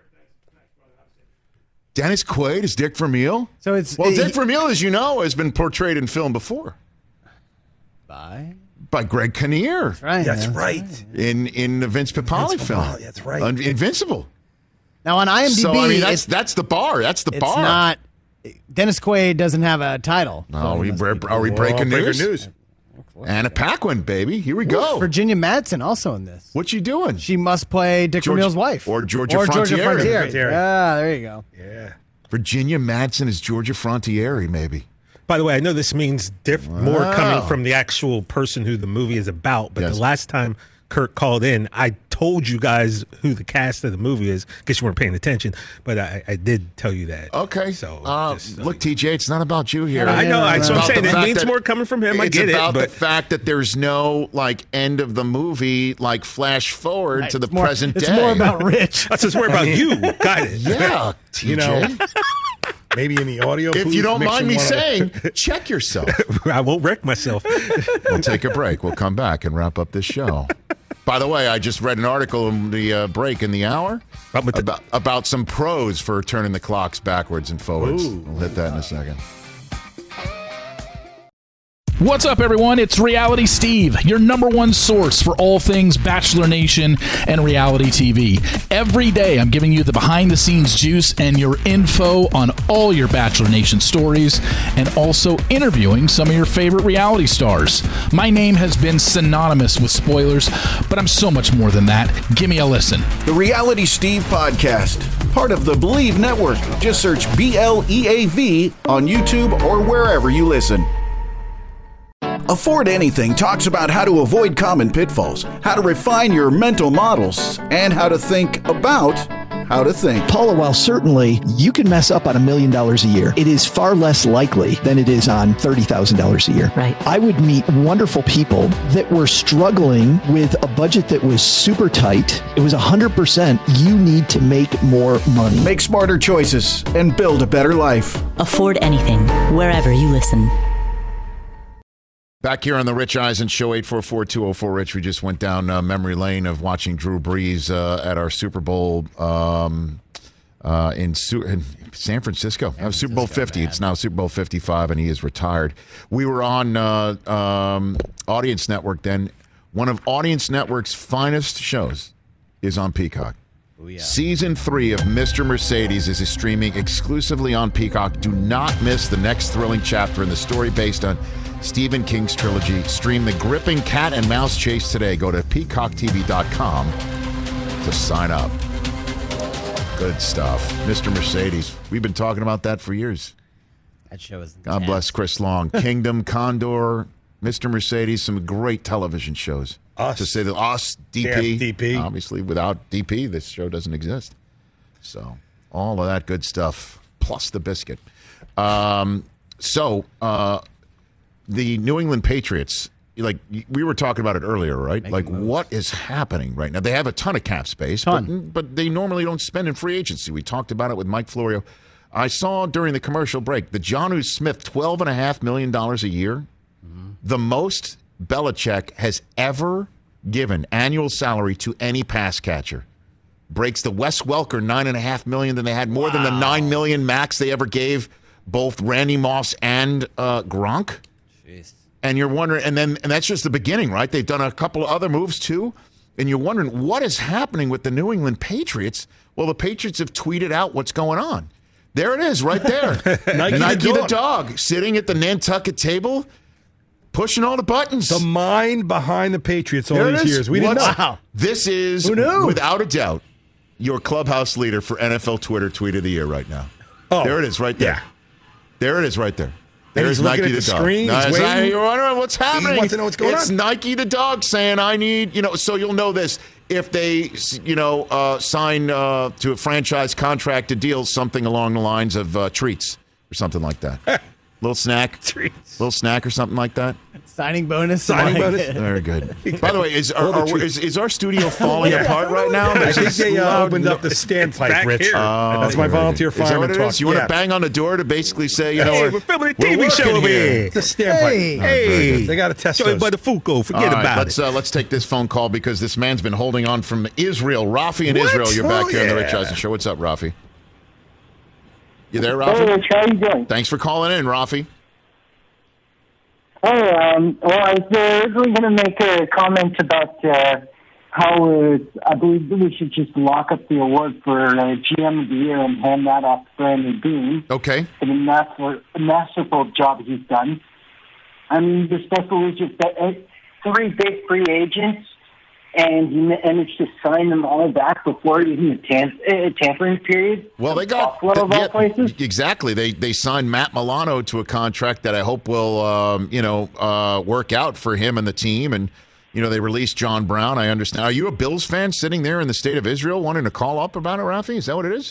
Dennis Quaid is Dick Vermeil? So it's Well, he- Dick Vermeil, as you know, has been portrayed in film before Bye. by Greg Kinnear Right. That's yeah. right. in, in the Vince Papale Vince film. Papale, that's right. Un- Invincible. Now on IMDb, So, I mean, that's, it's, that's the bar. That's the it's bar. not. Dennis Quaid doesn't have a title. No, So are we, it must bre- be- are we breaking Breaker news? news. Anna Paquin, baby. Here we go. Virginia Madsen also in this. What you doing? She must play Dick George- Vermeil's wife. or Georgia or Georgia Frontiere. Frontiere. Frontiere. Yeah, there you go. Yeah. Virginia Madsen is Georgia Frontiere, maybe. By the way, I know this means diff- more Wow. coming from the actual person who the movie is about, but Yes. the last time Kurt called in, I told you guys who the cast of the movie is, because you weren't paying attention, but I, I did tell you that. Okay. So, uh, just so look, you- T J, it's not about you here. I know, Yeah, that's right. what I'm About saying. the It fact means that- more coming from him. I it's get about it, the but fact that there's no like end of the movie, like flash forward Right. to the It's more- present it's day. more about Rich. that's just more about you. Got it. Yeah, T J. You know, maybe in the audio if booth, you don't mixing mind me one of the- saying, check yourself. I won't wreck myself. We'll take a break. We'll come back and wrap up this show. By the way, I just read an article in the uh, break in the hour about, about some pros for turning the clocks backwards and forwards. Ooh. We'll hit that in a second. What's up, everyone? It's Reality Steve, your number one source for all things Bachelor Nation and reality T V. Every day, I'm giving you the behind-the-scenes juice and your info on all your Bachelor Nation stories, and also interviewing some of your favorite reality stars. My name has been synonymous with spoilers, but I'm so much more than that. Give me a listen. The Reality Steve Podcast, part of the Believe Network. Just search B L E A V on YouTube or wherever you listen. Afford Anything talks about how to avoid common pitfalls, how to refine your mental models, and how to think about how to think. Paula, while certainly you can mess up on a million dollars a year, it is far less likely than it is on thirty thousand dollars a year. Right. I would meet wonderful people that were struggling with a budget that was super tight. It was one hundred percent you need to make more money. Make smarter choices and build a better life. Afford Anything, wherever you listen. Back here on the Rich Eisen Show, eight four four, two oh four, Rich. We just went down uh, memory lane of watching Drew Brees uh, at our Super Bowl um, uh, in, Su- in San Francisco. That was Super Bowl fifty. Man. It's now Super Bowl fifty-five, and he is retired. We were on uh, um, Audience Network then. One of Audience Network's finest shows is on Peacock. Oh, yeah. Season three of Mister Mercedes is streaming exclusively on Peacock. Do not miss the next thrilling chapter in the story based on Stephen King's trilogy. Stream the gripping cat and mouse chase today. Go to peacock t v dot com to sign up. Good stuff. Mister Mercedes. We've been talking about that for years. That show is God bless Chris Long. Kingdom, Condor, Mister Mercedes, some great television shows. Us. To say that Us, D P. Yeah, D P. Obviously, without D P, this show doesn't exist. So, all of that good stuff, plus the biscuit. Um, so, uh, the New England Patriots, like we were talking about it earlier, right? Making like moves. what is happening right now? They have a ton of cap space, Ton. but, but they normally don't spend in free agency. We talked about it with Mike Florio. I saw during the commercial break the Jonnu Smith twelve point five million dollars a year, mm-hmm. the most Belichick has ever given annual salary to any pass catcher. Breaks the Wes Welker nine and a half million. Then they had more wow. than the nine million max they ever gave both Randy Moss and uh, Gronk. Jeez. And you're wondering, and then and that's just the beginning, right? They've done a couple of other moves too, and you're wondering what is happening with the New England Patriots. Well, the Patriots have tweeted out what's going on. There it is, right there. Nike, Nike the, the dog, sitting at the Nantucket table, pushing all the buttons. The mind behind the Patriots all There it these is. years. We didn't know. Wow. This is, Who knew? without a doubt, your clubhouse leader for N F L Twitter tweet of the year right now. Oh, there it is, right there. Yeah. There it is, right there. And There's he's looking Nike at the, the dog. screen, No, he's it's not- waiting. you're wondering what's happening. wants to know what's going it's on. Nike the dog saying, "I need," you know. So you'll know this if they, you know, uh, sign uh, to a franchise contract to deal something along the lines of uh, treats or something like that. Little snack, Treats. little snack or something like that. Signing bonus. Signing Like- bonus. Very good. By the way, is our, All the our, treats. is, is our studio falling Yeah. apart right now? I There's think this they uh, loud opened no- up the standpipe, back Rich. here. Oh, That's my very volunteer good. Is that fireman what it talk. is? You want Yeah. to bang on the door to basically say, you know, Hey, we're, we're filming a we're T V show working over here. here. It's a standpipe. Hey. Hey, They got to test Joey those. Buttafuoco, forget All right, about let's, it. Uh, let's take this phone call because this man's been holding on from Israel. Rafi in What? Israel, you're back Oh, here on the Rich yeah. Eisen Show. What's up, Rafi? You there, Rafi? Hey, Rich, how you doing? Thanks for calling in, Rafi. Hey, um, well, I was uh, originally going to make a comment about uh, how uh, I believe that we should just lock up the award for uh, G M of the Year and hand that off to Brandon Beane Okay. for the master, masterful job he's done. I mean, the special is just that uh, three big free agents, and he managed to sign them all back before even the tam- uh, tampering period. Well, they got Buffalo of all yeah, places. exactly. They they signed Matt Milano to a contract that I hope will um, you know uh, work out for him and the team. And you know they released John Brown. I understand. Are you a Bills fan sitting there in the state of Israel wanting to call up about it, Rafi? Is that what it is?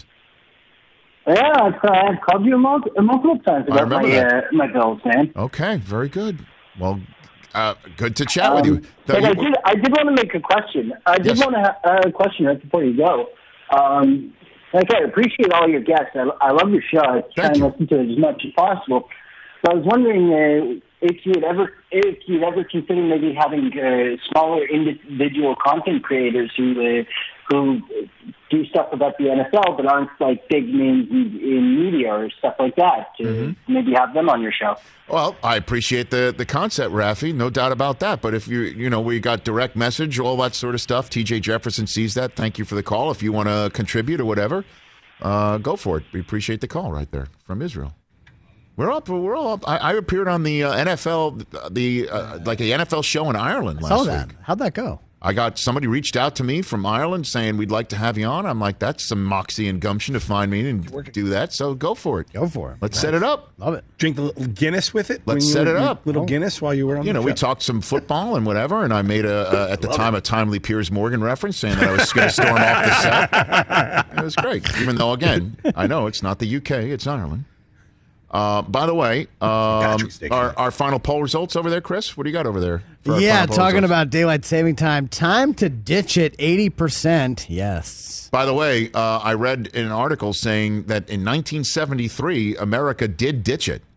Yeah, I've, I've called you multiple, multiple times I about remember my that. uh, my Bills, man. Okay, very good. Well, uh, good to chat with you. Um, but I did, I did want to make a question. I did Yes. want to have a question right before you go. Um, like, I appreciate all your guests. I, I love your show. I try and listen to it as much as possible. So I was wondering uh, if you'd ever, if you'd ever consider maybe having uh, smaller individual content creators who uh, who do stuff about the N F L but aren't like big names in, in media or stuff like that. To Mm-hmm. maybe have them on your show. Well, I appreciate the the concept, Rafi. No doubt about that. But if you you know we got direct message, all that sort of stuff. T J Jefferson sees that. Thank you for the call. If you want to contribute or whatever, uh, go for it. We appreciate the call right there from Israel. We're up. We're all up. I, I appeared on the uh, N F L, the uh, like a N F L show in Ireland last Saw that. week. How'd that go? I got somebody reached out to me from Ireland saying we'd like to have you on. I'm like, that's some moxie and gumption to find me and do that. So go for it. Go for it. Let's set it up. Love it. Drink a little Guinness with it. Let's when you set were- it up. Little Oh. Guinness while you were on. You the know, we show. talked some football and whatever, and I made a uh, at the time a timely Piers Morgan reference saying that I was going to storm off the set. It was great, even though again I know it's not the U K, it's Ireland. Uh, by the way, um, our, our final poll results over there, Chris. What do you got over there? for our Yeah, final poll talking results? about daylight saving time. Time to ditch it. eighty percent. Yes. By the way, uh, I read in an article saying that in nineteen seventy-three, America did ditch it,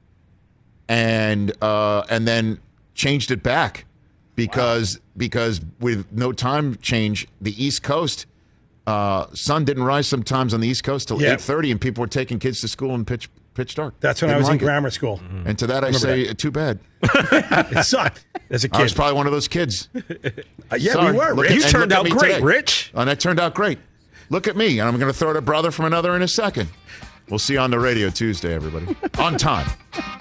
and uh, and then changed it back because because with no time change, the East Coast uh, sun didn't rise sometimes on the East Coast till Yeah. eight thirty, and people were taking kids to school in pitch pitch dark. That's when Didn't I was like in it. grammar school. And to that I, Remember say, that. too bad. It sucked as a I was kid. probably one of those kids. Uh, yeah, Sorry. we were. Look Rich. at- You and turned look at out me great, today. Rich. And that turned out great. Look at me. And I'm going to throw at a brother from another in a second. We'll see you on the radio Tuesday, everybody. On time.